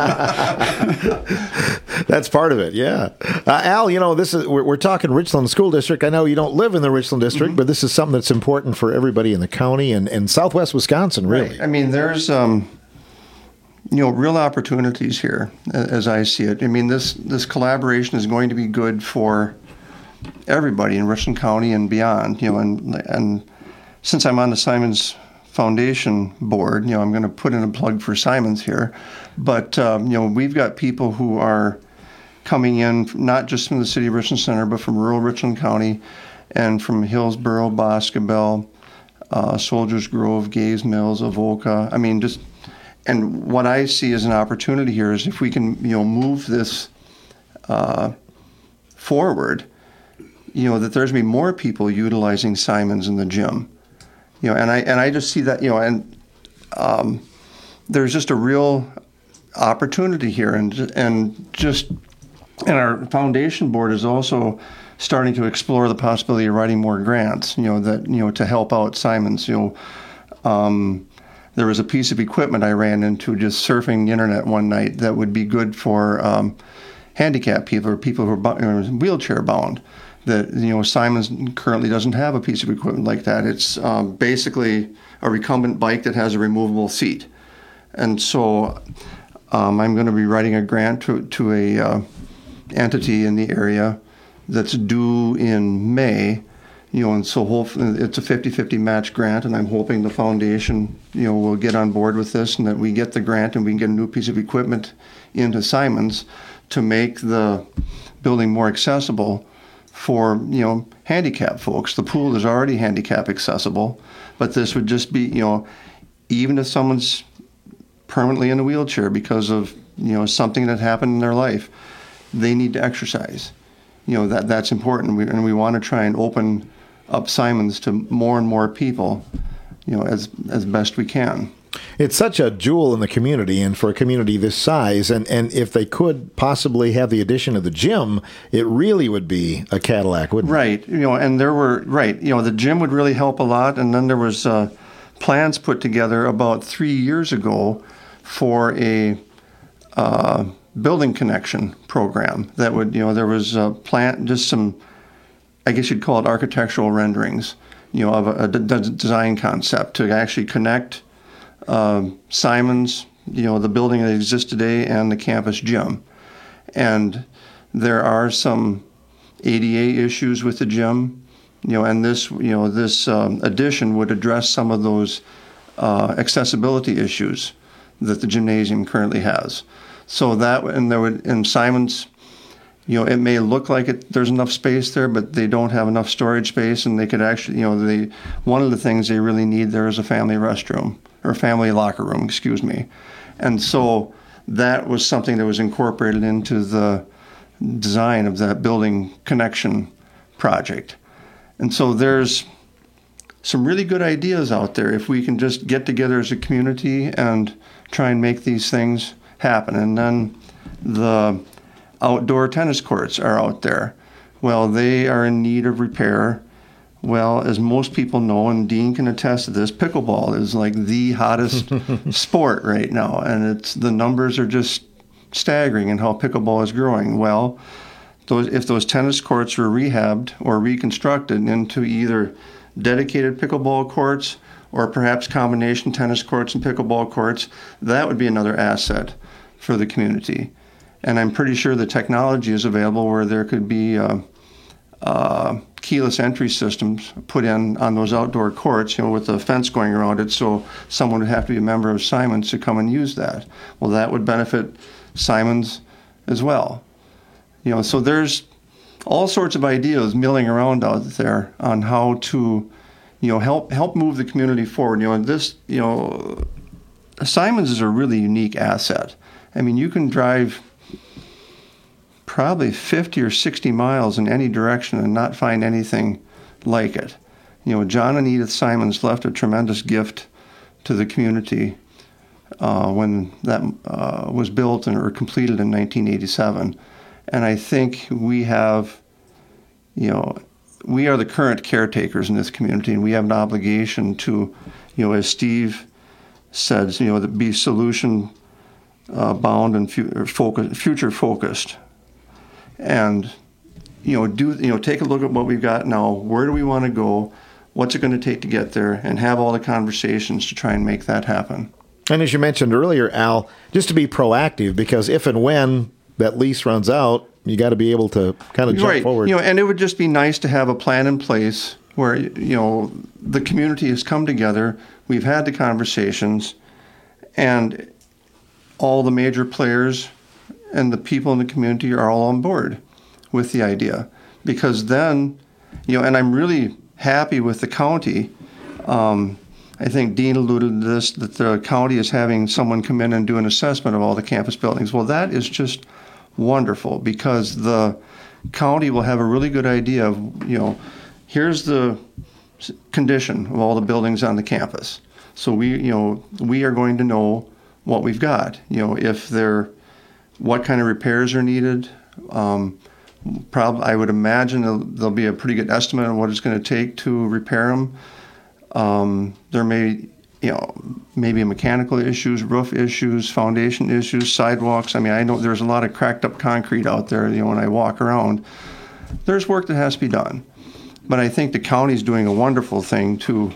That's part of it, yeah. Uh, Al, you know, this is we're, we're talking Richland School District. I know you don't live in the Richland District, mm-hmm. but this is something that's important for everybody in the county and, and Southwest Wisconsin, really. Right. I mean, there's, um, you know, real opportunities here, as I see it. I mean, this, this collaboration is going to be good for everybody in Richland County and beyond, you know, and and since I'm on the Simons Foundation board, you know, I'm going to put in a plug for Simons here, but, um, you know, we've got people who are coming in, not just from the city of Richland Center, but from rural Richland County and from Hillsborough, Boscobel, uh, Soldiers Grove, Gays Mills, Avoca. I mean, just, and what I see as an opportunity here is if we can, you know, move this uh, forward, you know, that there's going to be more people utilizing Simons in the gym. You know, and I and I just see that, you know, and um, there's just a real opportunity here, and and just and our foundation board is also starting to explore the possibility of writing more grants. You know, that you know to help out Simons. You know, um, there was a piece of equipment I ran into just surfing the internet one night that would be good for um, handicapped people or people who are wheelchair bound. That, you know, Simons currently doesn't have a piece of equipment like that. It's um, basically a recumbent bike that has a removable seat. And so um, I'm going to be writing a grant to, to a uh, entity in the area that's due in May, you know, and so hopefully it's a fifty-fifty match grant, and I'm hoping the foundation, you know, will get on board with this and that we get the grant and we can get a new piece of equipment into Simons to make the building more accessible for, you know, handicapped folks. The pool is already handicap accessible, but this would just be, you know, even if someone's permanently in a wheelchair because of, you know, something that happened in their life, they need to exercise. You know, that that's important. We, and we want to try and open up Simons to more and more people, you know, as as best we can. It's such a jewel in the community, and for a community this size, and, and if they could possibly have the addition of the gym, it really would be a Cadillac, wouldn't it? Right. You know, and there were, right, you know, the gym would really help a lot, and then there was uh, plans put together about three years ago for a uh, building connection program that would, you know, there was a plan, just some, I guess you'd call it architectural renderings, you know, of a, a d- design concept to actually connect Uh, Simons, you know, the building that exists today, and the campus gym. And there are some A D A issues with the gym, you know, and this, you know, this um, addition would address some of those uh, accessibility issues that the gymnasium currently has. So that, and there would, in Simons, you know, it may look like it, there's enough space there, but they don't have enough storage space, and they could actually, you know, they, one of the things they really need there is a family restroom, or family locker room, excuse me. And so that was something that was incorporated into the design of that building connection project. And so there's some really good ideas out there if we can just get together as a community and try and make these things happen. And then the outdoor tennis courts are out there. Well, they are in need of repair. Well, as most people know, and Dean can attest to this, pickleball is like the hottest sport right now, and it's the numbers are just staggering in how pickleball is growing. Well, those, if those tennis courts were rehabbed or reconstructed into either dedicated pickleball courts or perhaps combination tennis courts and pickleball courts, that would be another asset for the community. And I'm pretty sure the technology is available where there could be uh, uh, keyless entry systems put in on those outdoor courts, you know, with a fence going around it, so someone would have to be a member of Simons to come and use that. Well, that would benefit Simons as well. You know, so there's all sorts of ideas milling around out there on how to, you know, help help move the community forward. You know, and this, you know, Simons is a really unique asset. I mean, you can drive probably fifty or sixty miles in any direction and not find anything like it. You know, John and Edith Simons left a tremendous gift to the community uh, when that uh, was built and or completed in nineteen eighty-seven. And I think we have, you know, we are the current caretakers in this community, and we have an obligation to, you know, as Steve said, you know, to be solution uh, bound and fu- focus, future focused, and you know, do you know, take a look at what we've got now. Where do we want to go? What's it going to take to get there? And have all the conversations to try and make that happen. And as you mentioned earlier, Al, just to be proactive, because if and when that lease runs out, you got to be able to kind of jump right. forward. You know, and it would just be nice to have a plan in place where, you know, the community has come together, we've had the conversations, and all the major players and the people in the community are all on board with the idea. Because then, you know, and I'm really happy with the county. Um, I think Dean alluded to this, that the county is having someone come in and do an assessment of all the campus buildings. Well, that is just wonderful, because the county will have a really good idea of, you know, here's the condition of all the buildings on the campus. So we, you know, we are going to know what we've got. You know, if they're, what kind of repairs are needed. Um, prob- I would imagine there'll, there'll be a pretty good estimate of what it's going to take to repair them. Um, there may, you know, maybe mechanical issues, roof issues, foundation issues, sidewalks. I mean, I know there's a lot of cracked up concrete out there. You know, when I walk around, there's work that has to be done. But I think the county's doing a wonderful thing to,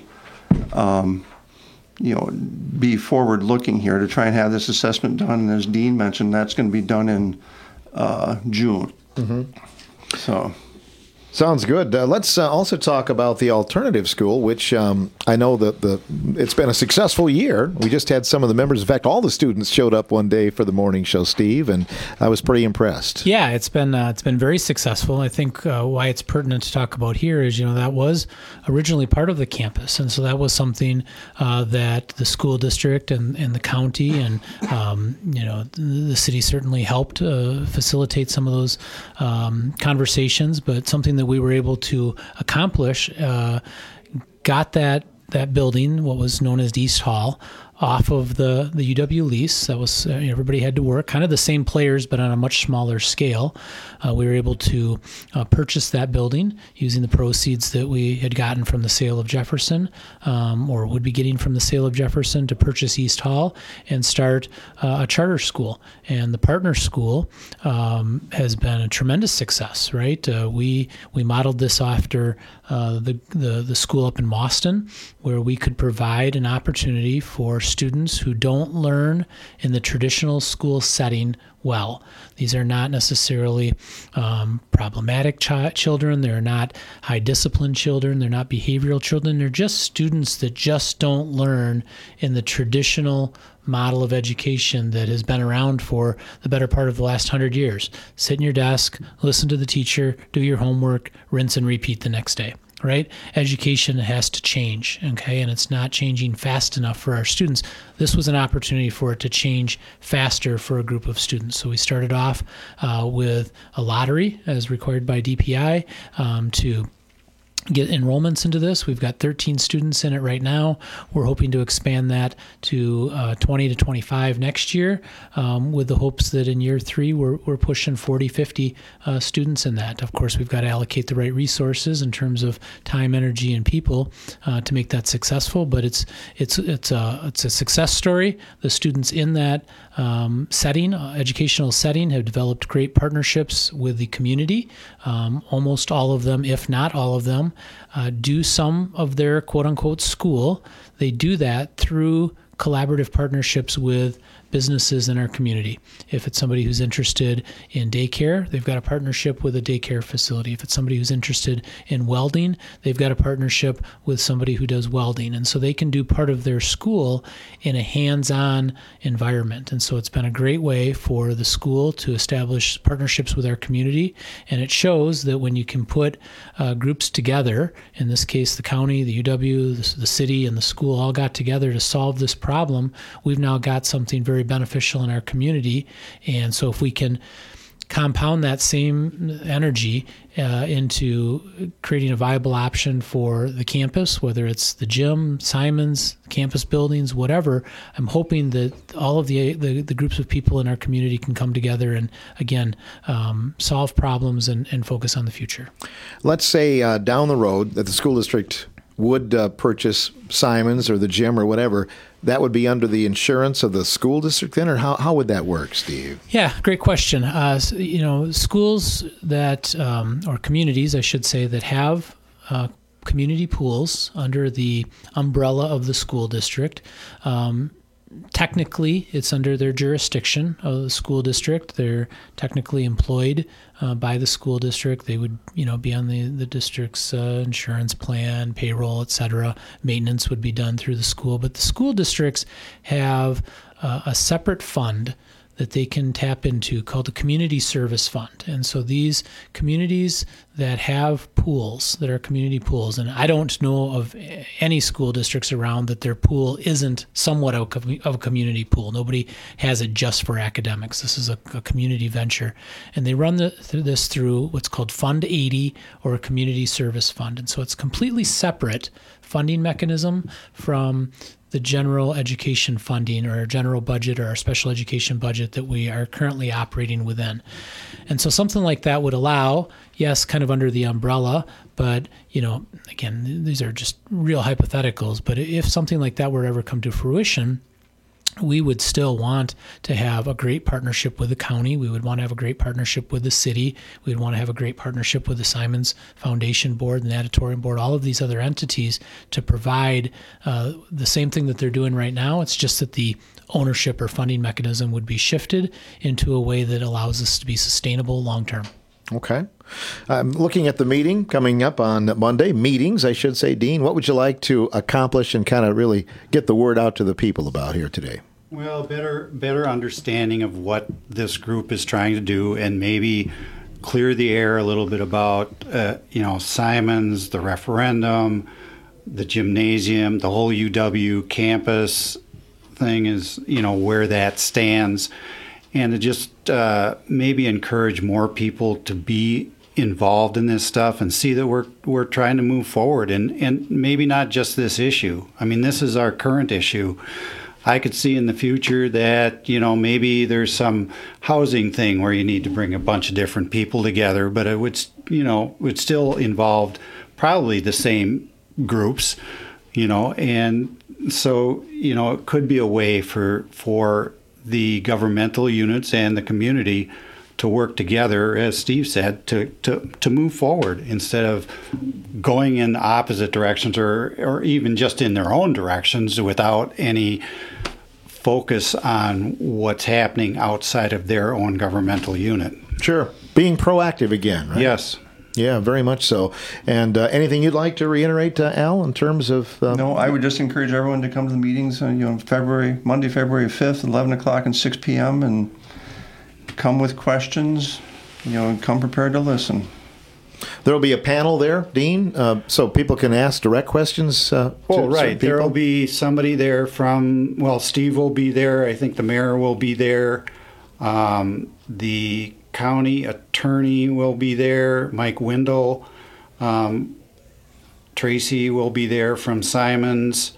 um, you know, be forward-looking here to try and have this assessment done. And as Dean mentioned, that's going to be done in uh, June. Mm-hmm. So. Sounds good. Uh, let's uh, also talk about the alternative school, which um, I know that the it's been a successful year. We just had some of the members, in fact, all the students showed up one day for the morning show, Steve, and I was pretty impressed. Yeah, it's been uh, it's been very successful. I think uh, why it's pertinent to talk about here is, you know, that was originally part of the campus, and so that was something uh, that the school district and, and the county and um, you know the city certainly helped uh, facilitate some of those um, conversations, but something that we were able to accomplish, uh, got that that building, what was known as East Hall, off of the, the U W lease. That was, uh, everybody had to work, kind of the same players, but on a much smaller scale. Uh, we were able to uh, purchase that building using the proceeds that we had gotten from the sale of Jefferson, um, or would be getting from the sale of Jefferson, to purchase East Hall and start uh, a charter school. And the partner school um, has been a tremendous success, right? Uh, we we modeled this after uh, the, the, the school up in Mauston, where we could provide an opportunity for students who don't learn in the traditional school setting well. These are not necessarily um, problematic ch- children. They're not high discipline children. They're not behavioral children. They're just students that just don't learn in the traditional model of education that has been around for the better part of the last hundred years. Sit in your desk, listen to the teacher, do your homework, rinse and repeat the next day. Right? Education has to change, okay? And it's not changing fast enough for our students. This was an opportunity for it to change faster for a group of students. So we started off uh, with a lottery as required by D P I um, to get enrollments into this. We've got thirteen students in it right now. We're hoping to expand that to uh, twenty to twenty-five next year, um, with the hopes that in year three we're, we're pushing forty, fifty uh, students in that. Of course, we've got to allocate the right resources in terms of time, energy, and people uh, to make that successful. But it's it's it's a it's a success story. The students in that um, setting, uh, educational setting, have developed great partnerships with the community. Um, almost all of them, if not all of them, Uh, do some of their quote-unquote school. They do that through collaborative partnerships with businesses in our community. If it's somebody who's interested in daycare, they've got a partnership with a daycare facility. If it's somebody who's interested in welding, they've got a partnership with somebody who does welding. And so they can do part of their school in a hands-on environment. And so it's been a great way for the school to establish partnerships with our community. And it shows that when you can put uh, groups together, in this case, the county, the U W, the, the city, and the school all got together to solve this problem, we've now got something very beneficial in our community. And so if we can compound that same energy uh, into creating a viable option for the campus, whether it's the gym, Simons, campus buildings, whatever, I'm hoping that all of the the, the groups of people in our community can come together and, again, um, solve problems and, and focus on the future. Let's say uh, down the road that the school district would uh, purchase Simons or the gym or whatever, that would be under the insurance of the school district then, or how, how would that work, Steve? Yeah, great question. Uh, you know, schools that, um, or communities, I should say, that have uh, community pools under the umbrella of the school district, um, technically, it's under their jurisdiction of the school district. They're technically employed uh, by the school district. They would, you know, be on the, the district's uh, insurance plan, payroll, et cetera. Maintenance would be done through the school. But the school districts have uh, a separate fund that they can tap into called the Community Service Fund. And so these communities that have pools, that are community pools, and I don't know of any school districts around that their pool isn't somewhat of a community pool. Nobody has it just for academics. This is a, a community venture. And they run the, this through what's called Fund eighty, or a Community Service Fund. And so it's completely separate funding mechanism from the general education funding or our general budget or our special education budget that we are currently operating within. And so something like that would allow, yes, kind of under the umbrella, but, you know, again, these are just real hypotheticals, but if something like that were to ever come to fruition, we would still want to have a great partnership with the county. We would want to have a great partnership with the city. We would want to have a great partnership with the Simons Foundation Board and the Natatorium Board, all of these other entities to provide uh, the same thing that they're doing right now. It's just that the ownership or funding mechanism would be shifted into a way that allows us to be sustainable long term. Okay. I'm looking at the meeting coming up on Monday. Meetings, I should say. Dean, what would you like to accomplish and kind of really get the word out to the people about here today? Well, better better understanding of what this group is trying to do, and maybe clear the air a little bit about, uh, you know, Simons, the referendum, the gymnasium, the whole U W campus thing is, you know, where that stands. And to just uh, maybe encourage more people to be involved in this stuff and see that we're we're trying to move forward, and, and maybe not just this issue. I mean, this is our current issue. I could see in the future that, you know, maybe there's some housing thing where you need to bring a bunch of different people together, but it would, you know, would still involve probably the same groups, you know, and so, you know, it could be a way for for the governmental units and the community to work together, as Steve said, to, to, to move forward instead of going in opposite directions or, or even just in their own directions without any focus on what's happening outside of their own governmental unit. Sure. Being proactive again, right? Yes. Yeah, very much so. And uh, anything you'd like to reiterate, uh, Al, in terms of... Uh, no, I would just encourage everyone to come to the meetings on, you know, February, Monday, February fifth, eleven o'clock and six p.m., and come with questions, you know, and come prepared to listen. There will be a panel there, Dean, uh, so people can ask direct questions. Uh, oh, to right. There will be somebody there from, well, Steve will be there. I think the mayor will be there. Um, the county attorney will be there. Mike Windle. Um, Tracy will be there from Simons.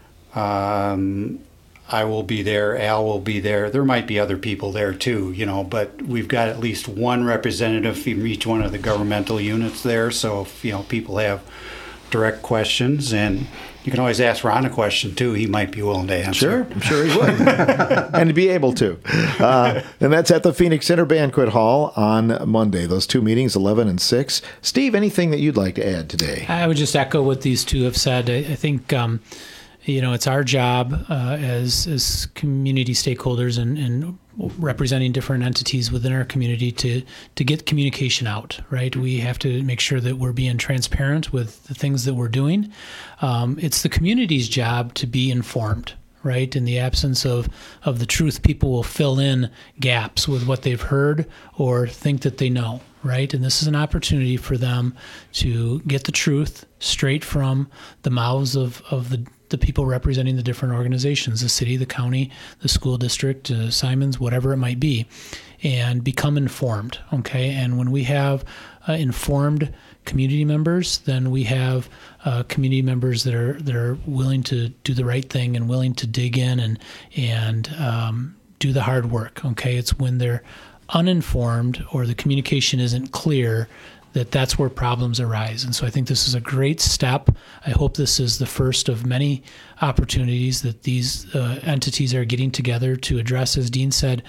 Um, I will be there. Al will be there. There might be other people there too, you know, but we've got at least one representative from each one of the governmental units there. So if, you know, people have direct questions, and you can always ask Ron a question too. He might be willing to answer. Sure, I'm sure he would. And to be able to. Uh, and that's at the Phoenix Center Banquet Hall on Monday. Those two meetings, eleven and six. Steve, anything that you'd like to add today? I would just echo what these two have said. I, I think, um, you know, it's our job uh, as as community stakeholders and, and representing different entities within our community to to get communication out, right? We have to make sure that we're being transparent with the things that we're doing. Um, it's the community's job to be informed, right? In the absence of, of the truth, people will fill in gaps with what they've heard or think that they know, right? And this is an opportunity for them to get the truth straight from the mouths of, of the the people representing the different organizations, the city, the county, the school district, uh, Simons, whatever it might be, and become informed, okay? And when we have uh, informed community members, then we have uh, community members that are that are willing to do the right thing and willing to dig in and, and um, do the hard work, okay? It's when they're uninformed or the communication isn't clear that that's where problems arise. And so I think this is a great step. I hope this is the first of many opportunities that these uh, entities are getting together to address, as Dean said,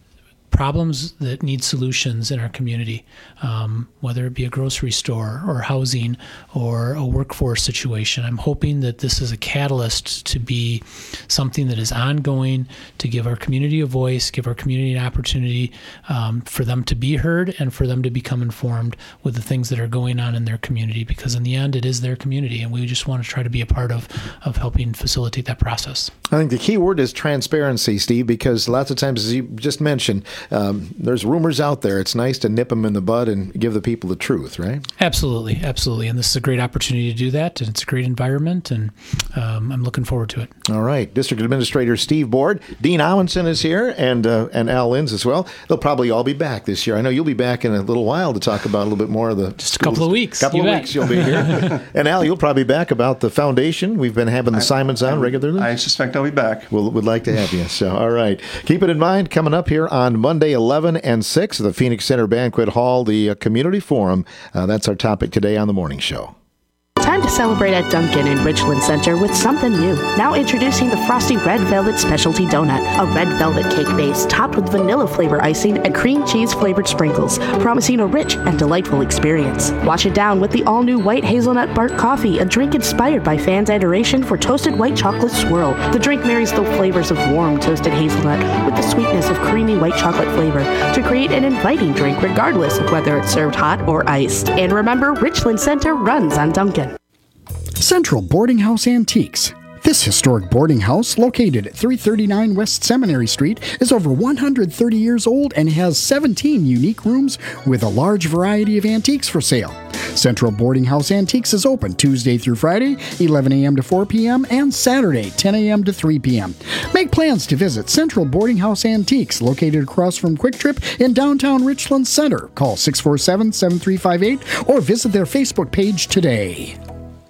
problems that need solutions in our community, um, whether it be a grocery store or housing or a workforce situation. I'm hoping that this is a catalyst to be something that is ongoing, to give our community a voice, give our community an opportunity um, for them to be heard and for them to become informed with the things that are going on in their community, because in the end, it is their community, and we just want to try to be a part of, of helping facilitate that process. I think the key word is transparency, Steve, because lots of times, as you just mentioned, Um, there's rumors out there. It's nice to nip them in the bud and give the people the truth, right? Absolutely, absolutely. And this is a great opportunity to do that, and it's a great environment, and um, I'm looking forward to it. All right. District Administrator Steve Board, Dean Amundson is here, and uh, and Al Linz as well. They'll probably all be back this year. I know you'll be back in a little while to talk about a little bit more of the Just a couple of weeks. couple you of bet. weeks you'll be here. And Al, you'll probably be back about the foundation. We've been having the I, Simons on I, regularly. I suspect I'll be back. We'll, we'd like to have you. So, all right. Keep it in mind, coming up here on Monday, eleven and six, the Phoenix Center Banquet Hall, the uh, Community Forum. Uh, that's our topic today on the morning show. Time to celebrate at Dunkin' in Richland Center with something new. Now introducing the Frosty Red Velvet Specialty Donut, a red velvet cake base topped with vanilla flavor icing and cream cheese flavored sprinkles, promising a rich and delightful experience. Wash it down with the all-new white hazelnut bark coffee, a drink inspired by fans' adoration for toasted white chocolate swirl. The drink marries the flavors of warm toasted hazelnut with the sweetness of creamy white chocolate flavor to create an inviting drink regardless of whether it's served hot or iced. And remember, Richland Center runs on Dunkin'. Central Boarding House Antiques. This historic boarding house, located at three thirty-nine West Seminary Street, is over one hundred thirty years old and has seventeen unique rooms with a large variety of antiques for sale. Central Boarding House Antiques is open Tuesday through Friday, eleven a.m. to four p.m., and Saturday, ten a.m. to three p.m. Make plans to visit Central Boarding House Antiques, located across from Quick Trip in downtown Richland Center. Call six four seven, seven three five eight or visit their Facebook page today.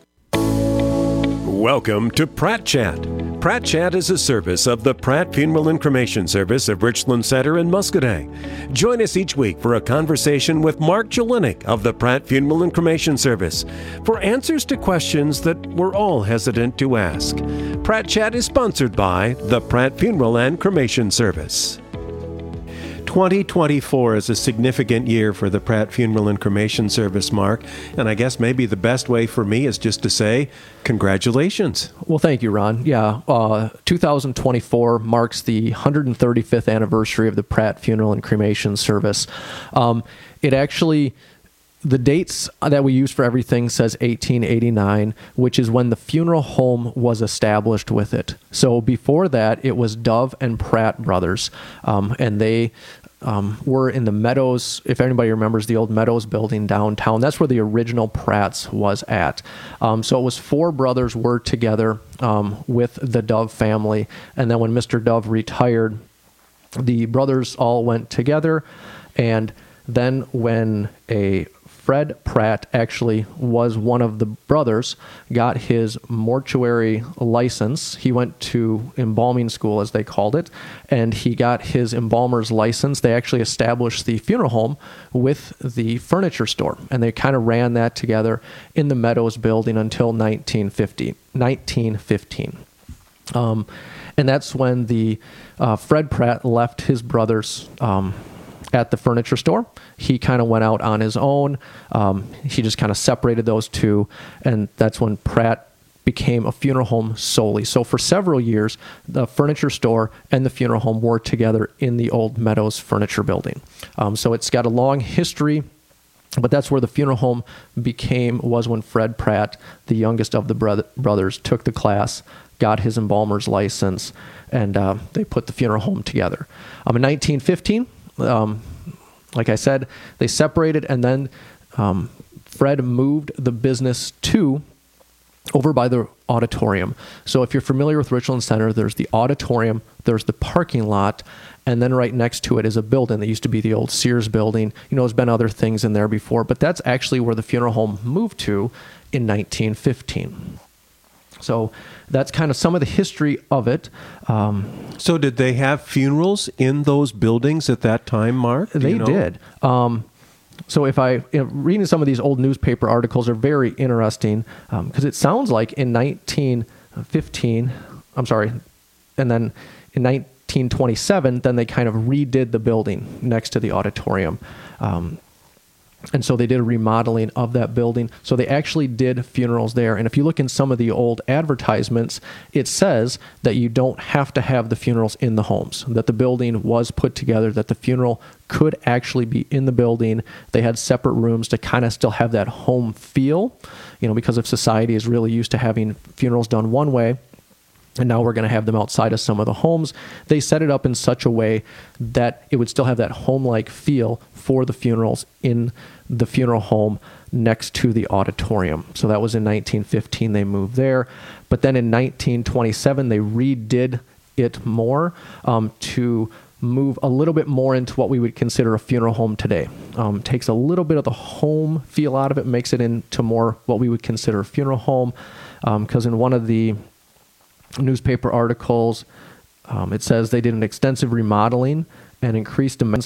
Welcome to Pratt Chat. Pratt Chat is a service of the Pratt Funeral and Cremation Service of Richland Center in Muscoda. Join us each week for a conversation with Mark Jelinek of the Pratt Funeral and Cremation Service for answers to questions that we're all hesitant to ask. Pratt Chat is sponsored by the Pratt Funeral and Cremation Service. twenty twenty-four is a significant year for the Pratt Funeral and Cremation Service, Mark, and I guess maybe the best way for me is just to say congratulations. Well, thank you, Ron. Yeah, uh, two thousand twenty-four marks the one hundred thirty-fifth anniversary of the Pratt Funeral and Cremation Service. Um, it actually... The dates that we use for everything says eighteen eighty-nine, which is when the funeral home was established with it. So before that, it was Dove and Pratt Brothers, um, and they um, were in the Meadows. If anybody remembers the old Meadows building downtown, that's where the original Pratt's was at. Um, so it was four brothers were together um, with the Dove family, and then when Mister Dove retired, the brothers all went together, and then when a Fred Pratt actually was one of the brothers, got his mortuary license. He went to embalming school, as they called it, and he got his embalmer's license. They actually established the funeral home with the furniture store, and they kind of ran that together in the Meadows building until nineteen fifty, nineteen fifteen. Um, and that's when the uh, Fred Pratt left his brothers um, at the furniture store. He kind of went out on his own. Um, he just kind of separated those two, and that's when Pratt became a funeral home solely. So for several years, the furniture store and the funeral home were together in the old Meadows Furniture Building. Um, so it's got a long history, but that's where the funeral home became, was when Fred Pratt, the youngest of the brother, brothers, took the class, got his embalmer's license, and uh, they put the funeral home together. Um, in nineteen fifteen, um, like I said, they separated, and then um, Fred moved the business to over by the auditorium. So if you're familiar with Richland Center, there's the auditorium, there's the parking lot, and then right next to it is a building that used to be the old Sears building. You know, there's been other things in there before, but that's actually where the funeral home moved to in nineteen fifteen. So that's kind of some of the history of it. Um, so did they have funerals in those buildings at that time, Mark? Do they you know? did. Um, so if I, you know, reading some of these old newspaper articles are very interesting because um, it sounds like in nineteen fifteen, I'm sorry, and then in nineteen twenty-seven, then they kind of redid the building next to the auditorium. Um, And so they did a remodeling of that building. So they actually did funerals there. And if you look in some of the old advertisements, it says that you don't have to have the funerals in the homes, that the building was put together, that the funeral could actually be in the building. They had separate rooms to kind of still have that home feel, you know, because if society is really used to having funerals done one way, and now we're going to have them outside of some of the homes, they set it up in such a way that it would still have that home-like feel for the funerals in the funeral home next to the auditorium. So that was in nineteen fifteen, they moved there. But then in nineteen twenty-seven, they redid it more um, to move a little bit more into what we would consider a funeral home today. Um, takes a little bit of the home feel out of it, makes it into more what we would consider a funeral home. Because um, in one of the newspaper articles, um, it says they did an extensive remodeling and increased dimensions